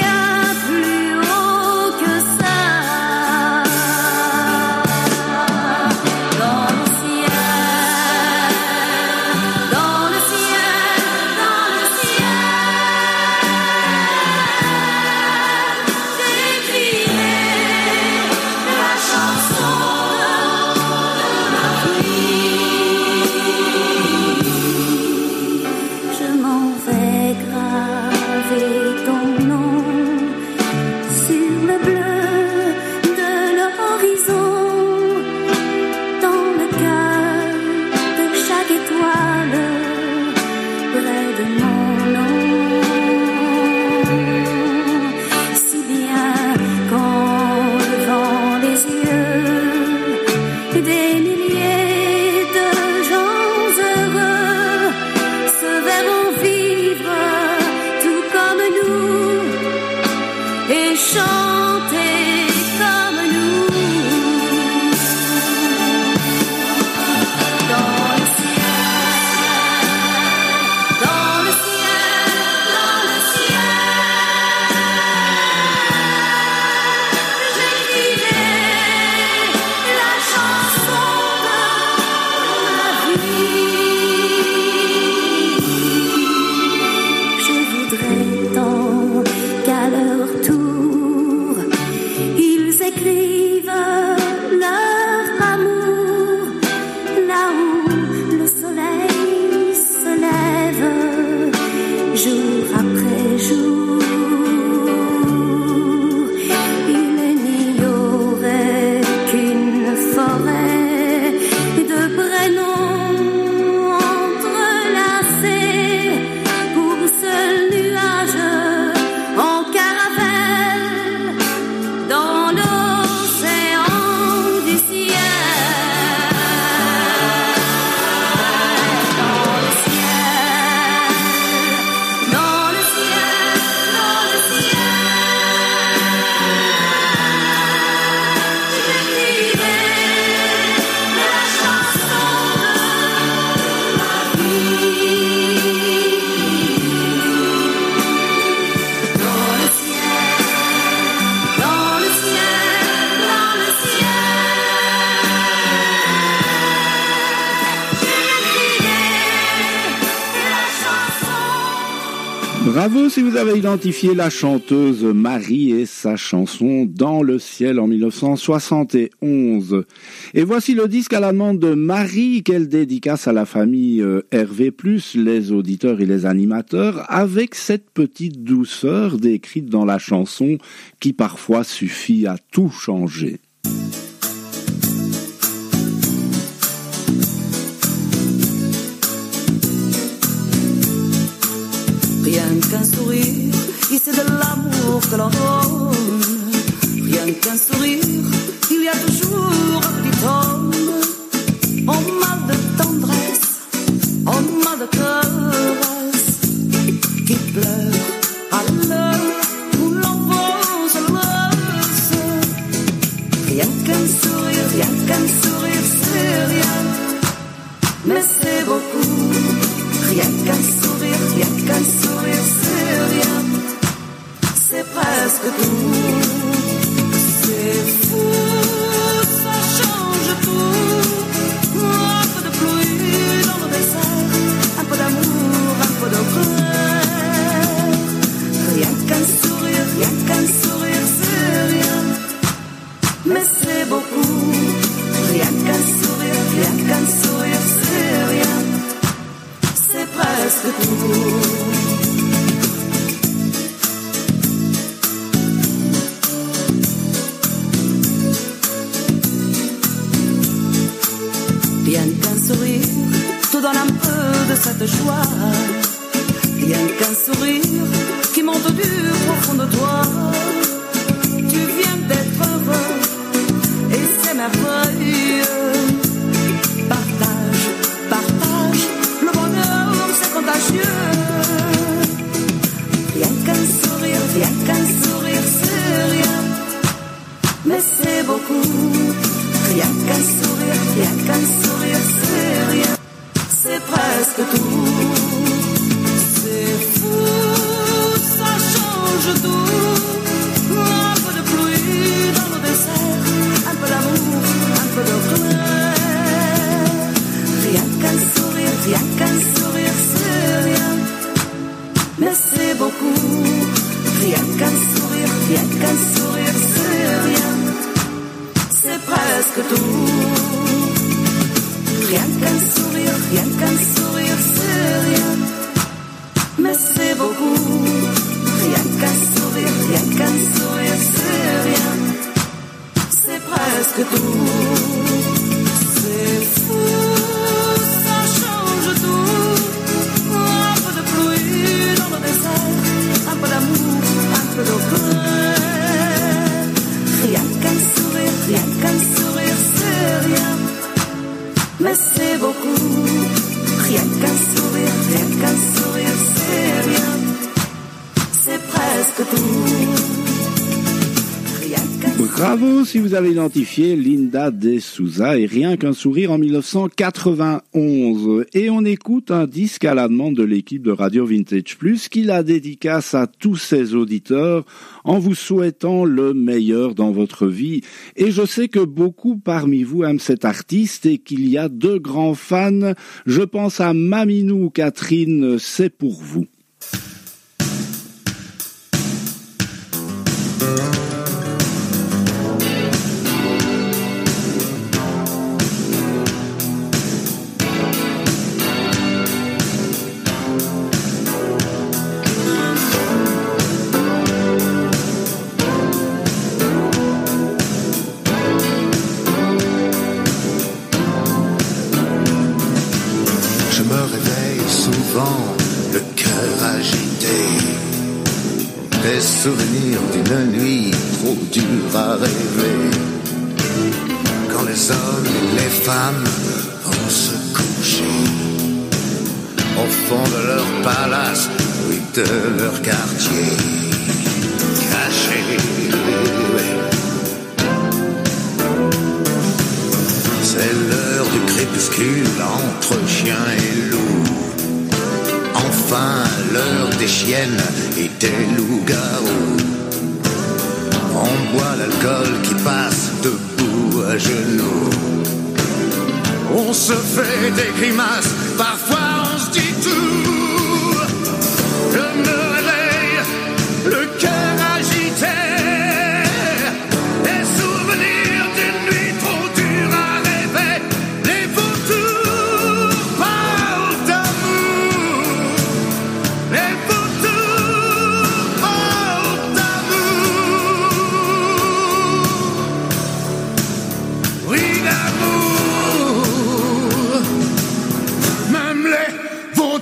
Speaker 2: Bravo si vous avez identifié la chanteuse Marie et sa chanson Dans le ciel en mille neuf cent soixante et onze. Et voici le disque à la demande de Marie qu'elle dédicace à la famille R V plus, les auditeurs et les animateurs, avec cette petite douceur décrite dans la chanson qui parfois suffit à tout changer.
Speaker 10: c'est de l'amour que l'on donne. Rien qu'un sourire, il y a toujours un petit homme. En mal de tendresse, en mal de caresse, qui pleure à l'heure où l'enfance laisse. Rien qu'un sourire, rien qu'un sourire, c'est rien, mais c'est beaucoup. Rien qu'un sourire, rien qu'un sourire, c'est rien, c'est presque tout. C'est fou, ça change tout. Un peu de pluie dans le désert, un peu d'amour, un peu de colère. Rien qu'un sourire, rien qu'un sourire, c'est rien, mais c'est beaucoup. Rien qu'un sourire, rien qu'un sourire, c'est rien, c'est presque tout. Rien qu'un sourire te donne un peu de cette joie. Rien qu'un sourire qui monte du profond de toi. Tu viens d'être heureux et c'est merveilleux. Partage, partage, le bonheur c'est contagieux. Rien qu'un sourire, rien qu'un sourire, c'est rien, mais c'est beaucoup. Rien qu'un sourire, rien qu'un sourire, c'est rien, c'est presque tout. C'est fou, ça change tout. Un peu de pluie dans le désert, un peu d'amour, un peu de colère. Rien qu'un sourire, rien qu'un sourire, c'est rien, mais c'est beaucoup. Rien qu'un sourire, rien qu'un sourire, c'est rien, c'est presque tout. Rien qu'un sourire, rien qu'un sourire, c'est rien, mais c'est beaucoup. Rien qu'un sourire, rien qu'un sourire, c'est rien, c'est presque tout. C'est fou, ça change tout. Un peu de pluie dans le désert, un peu d'amour, un peu de colère. Rien qu'un sourire, rien qu'un sourire, c'est rien, mais c'est beaucoup. Rien qu'un sourire, rien qu'un sourire, c'est rien, c'est presque tout. Rien qu'un
Speaker 2: Bravo si vous avez identifié Linda de Souza et Rien qu'un sourire en mille neuf cent quatre-vingt-onze. Et on écoute un disque à la demande de l'équipe de Radio Vintage Plus qui la dédicace à tous ses auditeurs en vous souhaitant le meilleur dans votre vie. Et je sais que beaucoup parmi vous aiment cet artiste et qu'il y a deux grands fans. Je pense à Maminou Catherine, c'est pour vous.
Speaker 11: Le cœur agité, les souvenirs d'une nuit trop dure à rêver. Quand les hommes et les femmes vont se coucher au fond de leur palace, oui, de leur quartier caché. C'est l'heure du crépuscule entre chien et loup. Enfin, l'heure des chiennes et des loups-garous. On boit l'alcool qui passe debout à genoux. On se fait des grimaces, parfois on se dit tout. Je me réveille, le cœur agité. Les souvenirs d'une nuit trop dure à rêver. Les vautours parlent d'amour. Les vautours parlent d'amour. Oui, d'amour. Même les vautours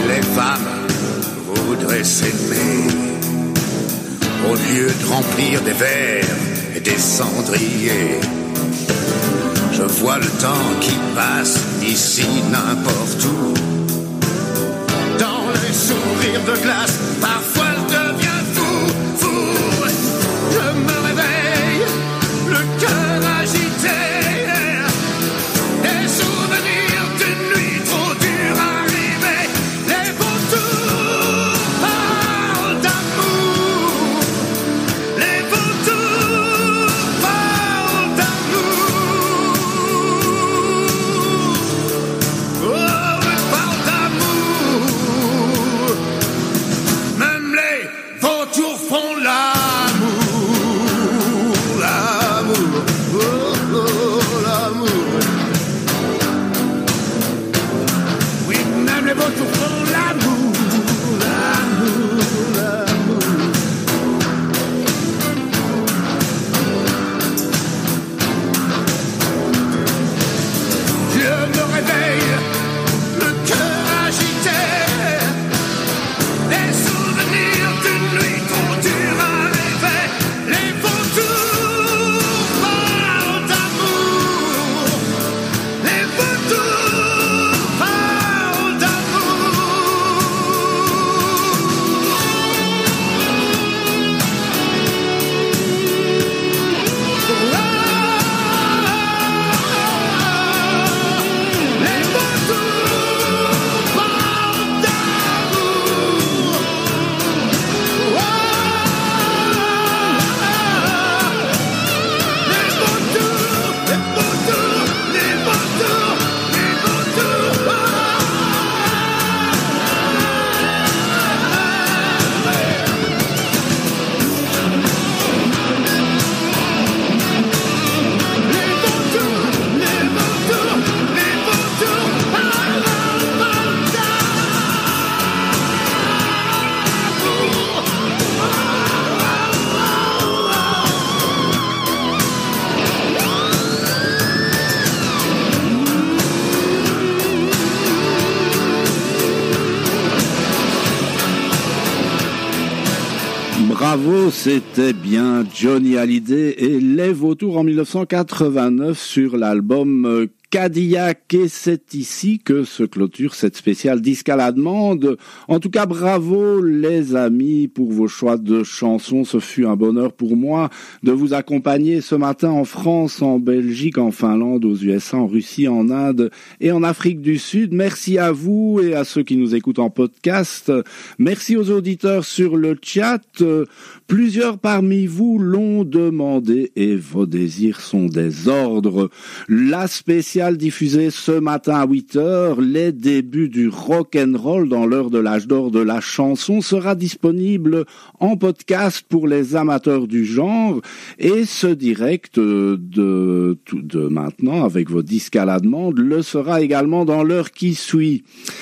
Speaker 11: les femmes voudraient s'aimer. Au lieu de remplir des verres et des cendriers, je vois le temps qui passe ici n'importe où. Dans les sourires de glace, parfois je deviens fou, fou. Je me réveille, le cœur agité. Des souvenirs d'une nuit trop dure arrivée. Les vautours parlent d'amour. Les vautours parlent d'amour. Oh, ils parlent d'amour. Même les vautours font l'amour. L'amour. Oh, oh, l'amour. Oui, même les vautours font l'amour. L'amour, l'amour. Je me réveille, le cœur agité. Des souvenirs d'une nuit trop dure à rêver. Les vautours parlent d'amour. Les vautours parlent d'amour. Les vautours parlent d'amour. Les vautours, les vautours, les vautours, les vautours. Les vautours, les vautours, les vautours parlent
Speaker 2: Bravo, c'était bien Johnny Hallyday et Les Vautours en mille neuf cent quatre-vingt-neuf sur l'album euh, Cadillac, et c'est ici que se clôture cette spéciale disque à la demande. En tout cas, bravo les amis pour vos choix de chansons. Ce fut un bonheur pour moi de vous accompagner ce matin en France, en Belgique, en Finlande, aux U S A, en Russie, en Inde et en Afrique du Sud. Merci à vous et à ceux qui nous écoutent en podcast. Merci aux auditeurs sur le chat. Plusieurs parmi vous l'ont demandé et vos désirs sont des ordres. La spéciale diffusée ce matin à huit heures, les débuts du rock and roll dans l'heure de l'âge d'or de la chanson, sera disponible en podcast pour les amateurs du genre, et ce direct de, de, de maintenant avec vos disques à la demande le sera également dans l'heure qui suit.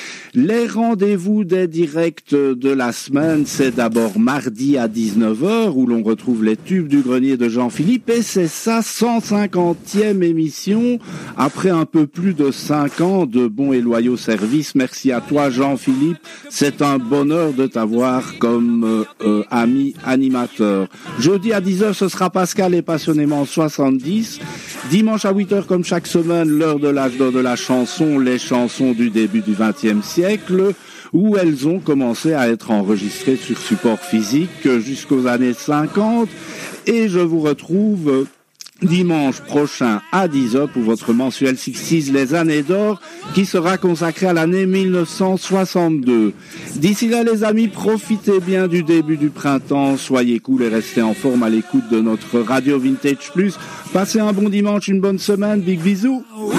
Speaker 2: Les rendez-vous des directs de la semaine, c'est d'abord mardi à dix-neuf heures où l'on retrouve les tubes du grenier de Jean-Philippe, et c'est sa cent cinquantième émission après un peu plus de cinq ans de bons et loyaux services. Merci à toi Jean-Philippe, c'est un bonheur de t'avoir comme euh, euh, ami animateur. Jeudi à dix heures, ce sera Pascal et Passionnément soixante-dix. Dimanche à huit heures, comme chaque semaine, l'heure de l'âge d'or de la chanson, les chansons du début du vingtième siècle, où elles ont commencé à être enregistrées sur support physique jusqu'aux années cinquante. Et je vous retrouve dimanche prochain à dix heures pour votre mensuel soixante-dix les années d'or, qui sera consacré à l'année mille neuf cent soixante-deux. D'ici là les amis, profitez bien du début du printemps, soyez cool et restez en forme à l'écoute de notre Radio Vintage Plus. Passez un bon dimanche, une bonne semaine, big bisous.
Speaker 1: We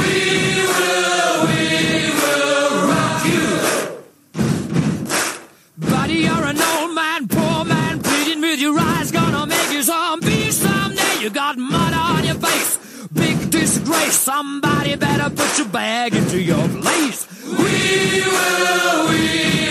Speaker 1: will, we will rock you. Buddy, you're an old man, poor man, pleading with your eyes, gonna make you zombie someday. You got mud on your face, big disgrace. Somebody better put your bag into your place. We will, we